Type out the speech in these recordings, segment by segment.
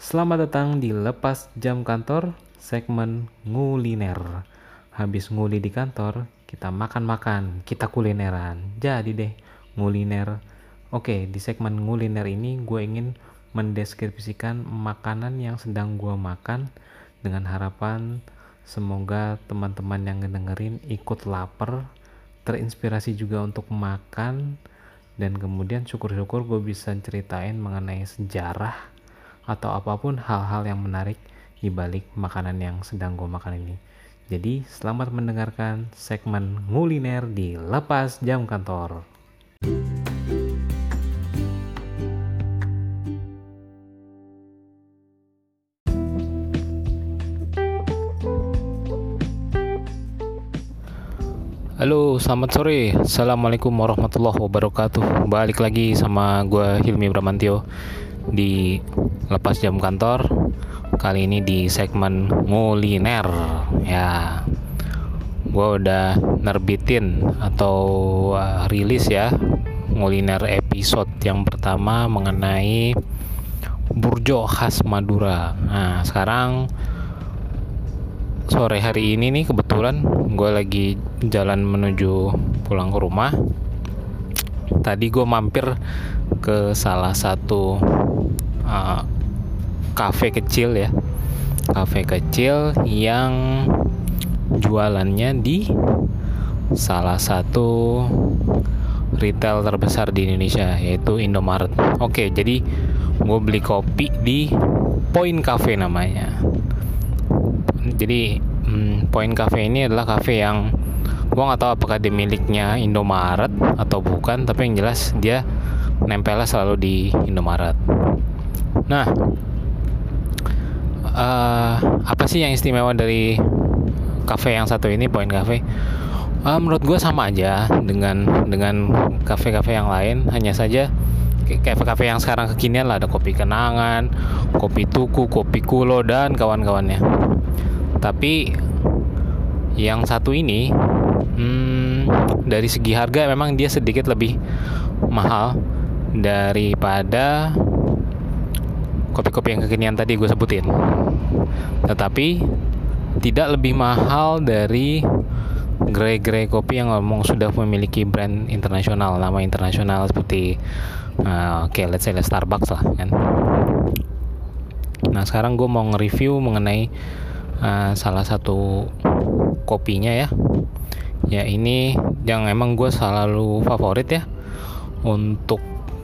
Selamat datang di Lepas Jam Kantor, segmen nguliner. Habis nguli di kantor, kita makan-makan, kita kulineran. Jadi deh, nguliner. Oke, di segmen nguliner ini gue ingin mendeskripsikan makanan yang sedang gue makan dengan harapan semoga teman-teman yang ngedengerin ikut lapar, terinspirasi juga untuk makan, dan kemudian syukur-syukur gue bisa ceritain mengenai sejarah atau apapun hal-hal yang menarik di balik makanan yang sedang gue makan ini. Jadi selamat mendengarkan segmen nguliner di Lepas Jam Kantor. Halo, selamat sore. Assalamualaikum warahmatullahi wabarakatuh. Balik lagi sama gue Hilmi Bramantio di Lepas Jam Kantor. Kali ini di segmen nguliner. Ya, gue udah nerbitin atau rilis ya nguliner episode yang pertama mengenai burjo khas Madura. Nah, sekarang sore hari ini nih kebetulan gue lagi jalan menuju pulang ke rumah. Tadi gue mampir ke salah satu kafe kecil ya, kafe kecil yang jualannya di salah satu retail terbesar di Indonesia, yaitu Indomaret. Oke, jadi gue beli kopi di Point Cafe namanya. Jadi Point Cafe ini adalah kafe yang gue nggak tahu apakah dia miliknya Indomaret atau bukan, tapi yang jelas dia nempelnya selalu di Indomaret. Nah, apa sih yang istimewa dari kafe yang satu ini, Point Cafe? Menurut gue sama aja dengan kafe-kafe yang lain, hanya saja kafe-kafe yang sekarang kekinian lah, ada kopi kenangan, kopi tuku, kopi kulo dan kawan-kawannya. Tapi yang satu ini dari segi harga memang dia sedikit lebih mahal daripada kopi-kopi yang kekinian tadi gue sebutin, tetapi tidak lebih mahal dari gerai-gerai kopi yang ngomong sudah memiliki brand internasional, nama internasional seperti let's say Starbucks lah kan. Nah, sekarang gue mau nge-review mengenai salah satu kopinya ya ini yang emang gue selalu favorit ya untuk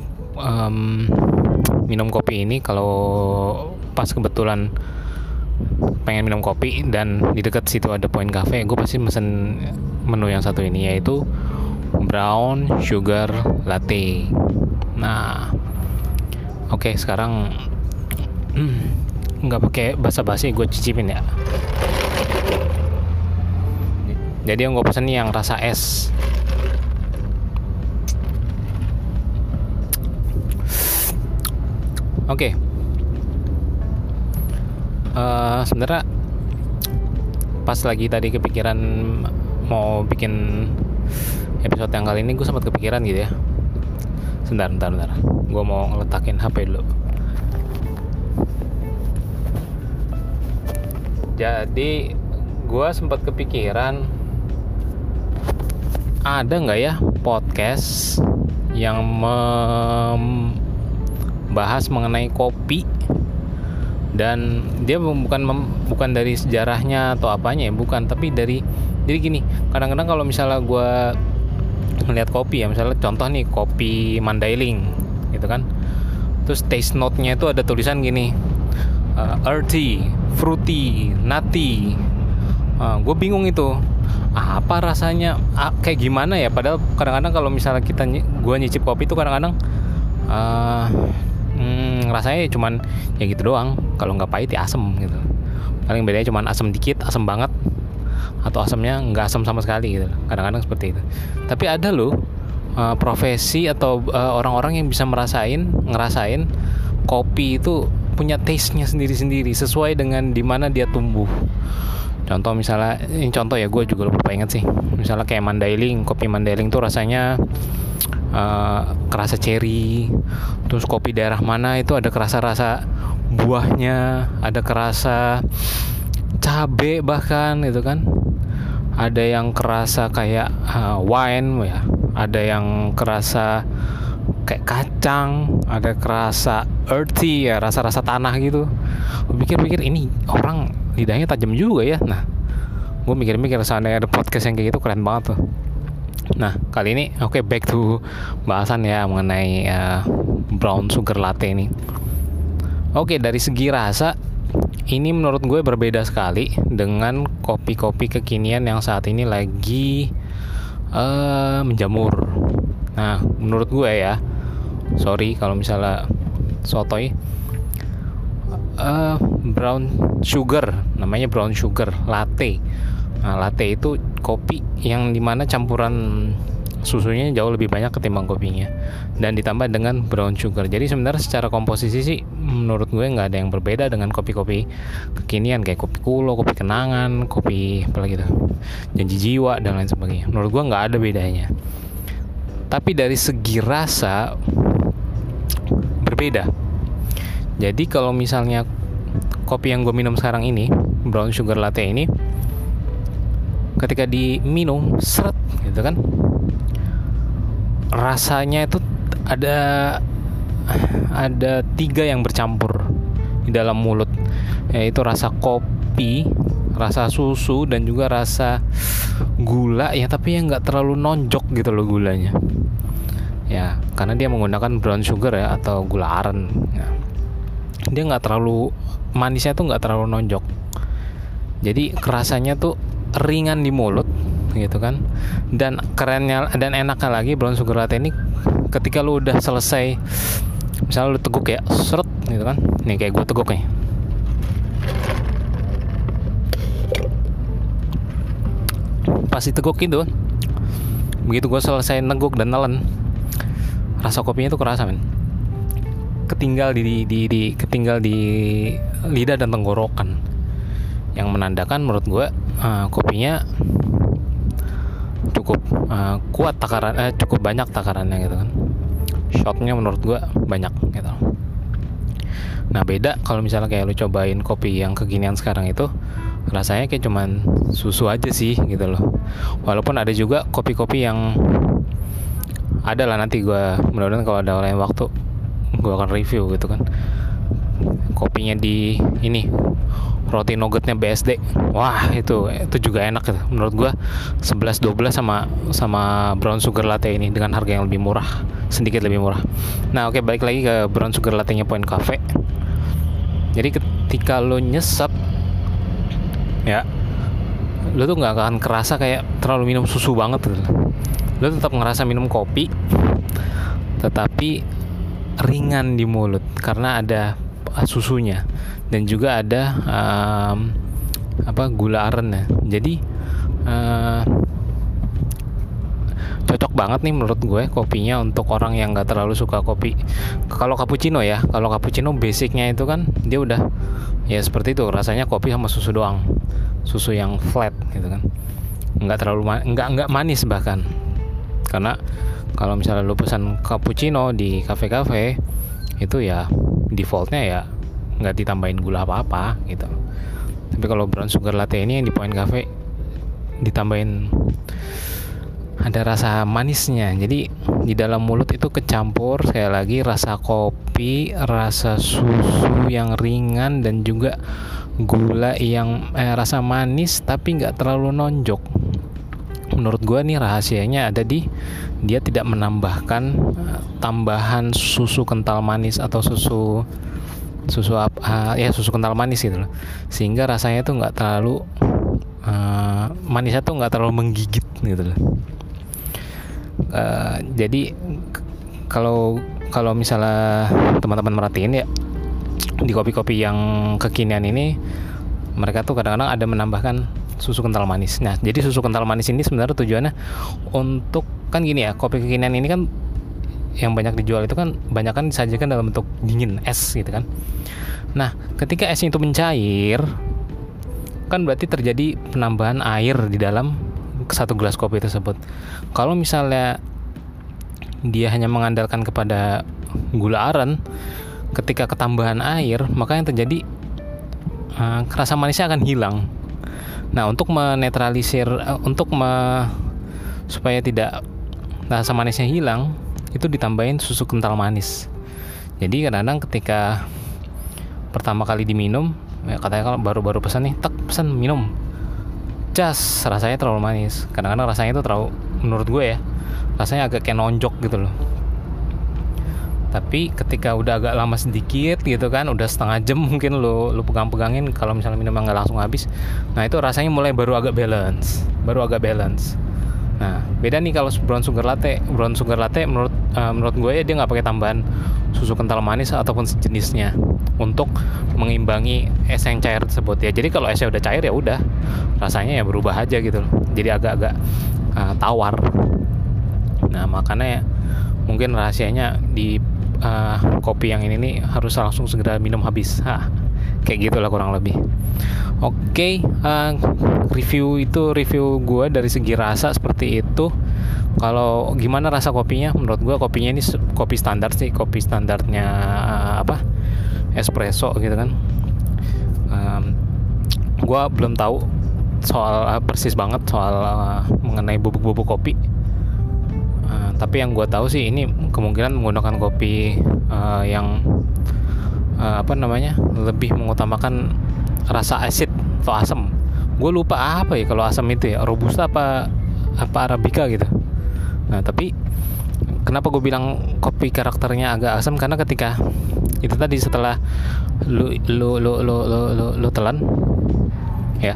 minum kopi ini. Kalau pas kebetulan pengen minum kopi dan di dekat situ ada Point Cafe, gue pasti mesen menu yang satu ini, yaitu brown sugar latte. Nah, oke, sekarang nggak pakai basa-basi, gue cicipin ya. Jadi yang gue pesen yang rasa es. Oke. Sebenarnya pas lagi tadi kepikiran mau bikin episode yang kali ini, gue sempat kepikiran gitu ya. Sebentar. Gue mau ngeletakin HP dulu. Jadi gue sempat kepikiran, ada nggak ya podcast yang membahas mengenai kopi, dan dia bukan dari sejarahnya atau apanya ya, bukan, tapi jadi gini, kadang-kadang kalau misalnya gue ngeliat kopi ya, misalnya contoh nih kopi Mandailing gitu kan, terus taste note-nya itu ada tulisan gini, earthy, fruity, nutty. Gue bingung itu apa rasanya, kayak gimana ya. Padahal kadang-kadang kalau misalnya gue nyicip kopi itu kadang-kadang rasanya cuman ya gitu doang. Kalau nggak pahit ya asem gitu. Paling bedanya cuman asem dikit, asem banget, atau asemnya nggak asem sama sekali gitu. Kadang-kadang seperti itu. Tapi ada loh profesi atau orang-orang yang bisa ngerasain kopi itu punya taste-nya sendiri-sendiri sesuai dengan di mana dia tumbuh. Contoh misalnya, ini contoh ya, gue juga lupa inget sih. Misalnya kayak Mandailing, kopi Mandailing tuh rasanya kerasa cherry. Terus kopi daerah mana itu ada kerasa rasa buahnya, ada kerasa cabe bahkan gitu kan. Ada yang kerasa kayak wine ya, ada yang kerasa kayak kacang, ada kerasa earthy ya, rasa-rasa tanah gitu. Gue pikir-pikir ini orang lidahnya tajam juga ya. Nah, gue mikir-mikir seandainya ada podcast yang kayak gitu keren banget tuh. Nah, kali ini back to bahasan ya mengenai brown sugar latte ini. Dari segi rasa ini menurut gue berbeda sekali dengan kopi-kopi kekinian yang saat ini lagi menjamur. Nah, menurut gue ya, sorry kalau misalnya sotoy, brown sugar, namanya brown sugar latte. Nah, latte itu kopi yang dimana campuran susunya jauh lebih banyak ketimbang kopinya, dan ditambah dengan brown sugar. Jadi sebenarnya secara komposisi sih menurut gue nggak ada yang berbeda dengan kopi-kopi kekinian kayak kopi Kulo, kopi Kenangan, kopi apa lagi tuh, Janji Jiwa dan lain sebagainya. Menurut gue nggak ada bedanya. Tapi dari segi rasa berbeda. Jadi kalau misalnya kopi yang gue minum sekarang ini, brown sugar latte ini, ketika diminum seret gitu kan, rasanya itu ada 3 yang bercampur di dalam mulut, yaitu rasa kopi, rasa susu, dan juga rasa gula ya, tapi yang nggak terlalu nonjok gitu loh gulanya ya, karena dia menggunakan brown sugar ya atau gula aren ya. Dia nggak terlalu manisnya tuh nggak terlalu nonjok, jadi kerasanya tuh ringan di mulut gitu kan. Dan kerennya dan enaknya lagi brown sugar latte ini, ketika lu udah selesai, misalnya lu teguk ya, seret gitu kan, nih kayak gue teguk nih, pas diteguk itu, begitu gue selesai neguk dan nelen, rasa kopinya tuh kerasa men, ketinggal di lidah dan tenggorokan, yang menandakan menurut gue kopinya cukup kuat takaran, cukup banyak takarannya gitu kan. Shotnya menurut gue banyak gitu. Nah, beda kalau misalnya kayak lu cobain kopi yang kekinian sekarang itu, rasanya kayak cuman susu aja sih gitu loh. Walaupun ada juga kopi-kopi yang ada lah, nanti gue mudah-mudahan kalau ada lain waktu gue akan review gitu kan. Kopinya di ini roti nuggetnya BSD, wah itu juga enak gitu. Menurut gue 11-12 sama brown sugar latte ini dengan harga yang lebih murah, sedikit lebih murah. Nah balik lagi ke brown sugar latte nya Point Cafe. Jadi ketika lo nyesap ya, lo tuh nggak akan kerasa kayak terlalu minum susu banget gitu. Lo tetap ngerasa minum kopi, tetapi ringan di mulut karena ada susunya dan juga ada gula aren ya. Jadi cocok banget nih menurut gue kopinya untuk orang yang nggak terlalu suka kopi. Kalau cappuccino ya, kalau cappuccino basicnya itu kan dia udah ya seperti itu, rasanya kopi sama susu doang, susu yang flat gitu kan, nggak terlalu nggak manis bahkan. Karena kalau misalnya lu pesan cappuccino di kafe-kafe itu ya defaultnya ya nggak ditambahin gula apa-apa gitu. Tapi kalau brown sugar latte ini yang di Point Cafe ditambahin, ada rasa manisnya. Jadi di dalam mulut itu kecampur sekali lagi rasa kopi, rasa susu yang ringan, dan juga gula yang rasa manis tapi nggak terlalu nonjok. Menurut gue nih rahasianya ada di dia tidak menambahkan tambahan susu kental manis atau susu kental manis gitu loh, sehingga rasanya tuh nggak terlalu manisnya tuh nggak terlalu menggigit gitu loh. Jadi kalau misalnya teman-teman merhatiin ya, di kopi-kopi yang kekinian ini mereka tuh kadang-kadang ada menambahkan susu kental manis. Nah, jadi susu kental manis ini sebenarnya tujuannya untuk, kan gini ya, kopi kekinian ini kan yang banyak dijual itu kan banyak kan disajikan dalam bentuk dingin, es gitu kan. Nah, ketika esnya itu mencair, kan berarti terjadi penambahan air di dalam satu gelas kopi tersebut. Kalau misalnya dia hanya mengandalkan kepada gula aren, ketika ketambahan air, maka yang terjadi rasa manisnya akan hilang. Nah, untuk menetralisir, supaya tidak rasa manisnya hilang, itu ditambahin susu kental manis. Jadi kadang-kadang ketika pertama kali diminum, katanya kalau baru pesan nih, pesan minum, rasanya terlalu manis. Kadang-kadang rasanya itu terlalu, menurut gue ya, rasanya agak kayak nonjok gitu loh. Tapi ketika udah agak lama sedikit gitu kan, udah setengah jam mungkin lu pegang-pegangin, kalau misalnya minum nggak langsung habis, nah itu rasanya mulai baru agak balance. Nah, beda nih kalau brown sugar latte menurut gue ya, dia nggak pakai tambahan susu kental manis ataupun sejenisnya untuk mengimbangi es yang cair tersebut ya. Jadi kalau esnya udah cair ya udah, rasanya ya berubah aja gitu loh. Jadi agak-agak tawar. Nah, makanya ya, mungkin rahasianya di kopi yang ini nih harus langsung segera minum habis. Kayak gitulah kurang lebih. Oke, review gue dari segi rasa seperti itu. Kalau gimana rasa kopinya? Menurut gue kopinya ini kopi standar sih, kopi standarnya espresso gitu kan. Gue belum tahu persis banget soal mengenai bubuk-bubuk kopi. Tapi yang gue tahu sih ini kemungkinan menggunakan kopi yang lebih mengutamakan rasa asid atau asam. Gue lupa apa ya kalau asam itu ya, robusta apa arabica gitu. Nah, tapi kenapa gue bilang kopi karakternya agak asam, karena ketika itu tadi setelah lu telan ya,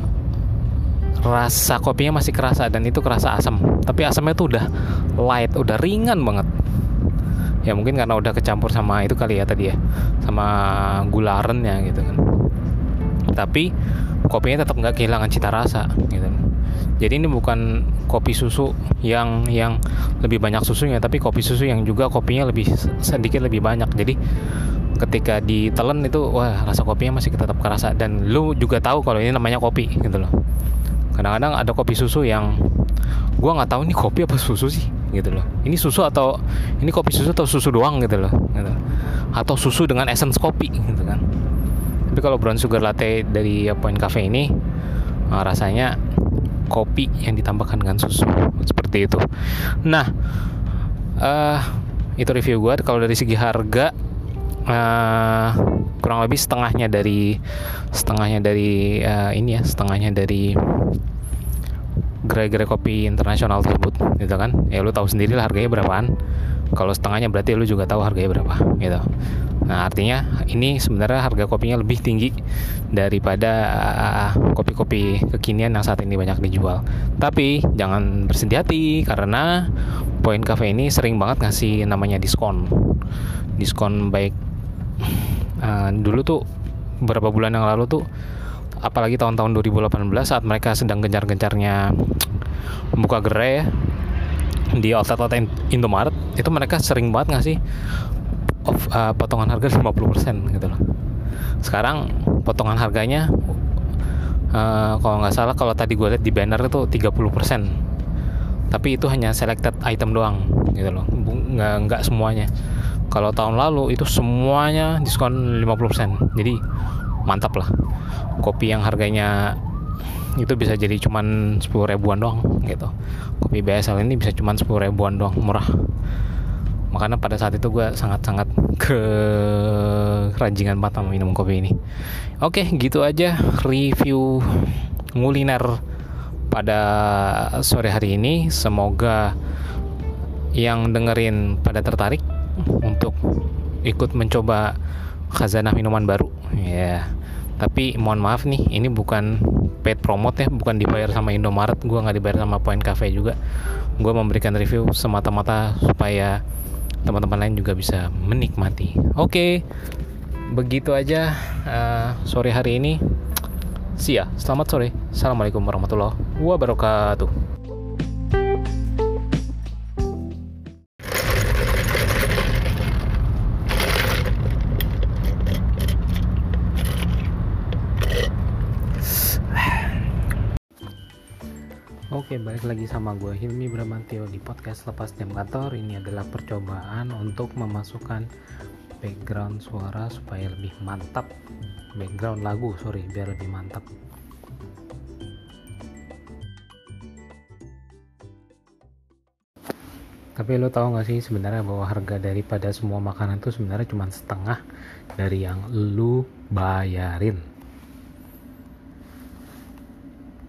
rasa kopinya masih kerasa dan itu kerasa asam, tapi asamnya tuh udah light, udah ringan banget. Ya mungkin karena udah kecampur sama itu kali ya tadi ya, sama gula arennya gitu kan. Tapi kopinya tetap nggak kehilangan cita rasa gitu. Jadi ini bukan kopi susu yang lebih banyak susunya, tapi kopi susu yang juga kopinya sedikit lebih banyak. Jadi ketika ditelan itu, wah, rasa kopinya masih tetap kerasa, dan lu juga tahu kalau ini namanya kopi gitu loh. Kadang-kadang ada kopi susu yang gua nggak tahu ini kopi apa susu sih gitu loh. Ini susu atau ini kopi susu atau susu doang gitu loh, gitu. Atau susu dengan essence kopi gitu kan. Tapi kalau brown sugar latte dari Point Cafe ini rasanya kopi yang ditambahkan dengan susu, seperti itu. Nah, itu review gue. Kalau dari segi harga, kurang lebih setengahnya dari gerai-gerai kopi internasional tersebut, gitu kan. Ya lu tahu sendiri lah harganya berapaan. Kalau setengahnya berarti lu juga tahu harganya berapa, gitu. Nah, artinya ini sebenarnya harga kopinya lebih tinggi daripada kopi-kopi kekinian yang saat ini banyak dijual. Tapi jangan bersedih hati, karena Point Cafe ini sering banget ngasih namanya diskon baik dulu tuh beberapa bulan yang lalu tuh, apalagi tahun-tahun 2018 saat mereka sedang gencar-gencarnya membuka gerai ya, di outlet Indomaret, itu mereka sering banget ngasih potongan harga 50% gitu loh. Sekarang potongan harganya kalau nggak salah, kalau tadi gue lihat di banner itu 30%. Tapi itu hanya selected item doang gitu loh, nggak semuanya. Kalau tahun lalu itu semuanya diskon 50%. Jadi mantap lah. Kopi yang harganya itu bisa jadi cuman 10 ribuan doang gitu. Kopi BSL ini bisa cuman 10 ribuan doang, murah. Makanya pada saat itu gue sangat-sangat keranjingan banget sama minum kopi ini. Oke, gitu aja review kuliner pada sore hari ini. Semoga yang dengerin pada tertarik untuk ikut mencoba khazanah minuman baru ya. Tapi mohon maaf nih, ini bukan paid promote ya, bukan dibayar sama Indomaret, gue nggak dibayar sama Point Cafe juga. Gue memberikan review semata-mata supaya teman-teman lain juga bisa menikmati. Oke, begitu aja sore hari ini. See ya, selamat sore. Assalamualaikum warahmatullahi wabarakatuh. Oke, balik lagi sama gue Hilmi Bramantio di podcast Lepas Jam Kantor. Ini adalah percobaan untuk memasukkan background suara supaya lebih mantap, background lagu biar lebih mantap. Tapi lo tahu gak sih sebenarnya bahwa harga daripada semua makanan itu sebenarnya cuma setengah dari yang lo bayarin.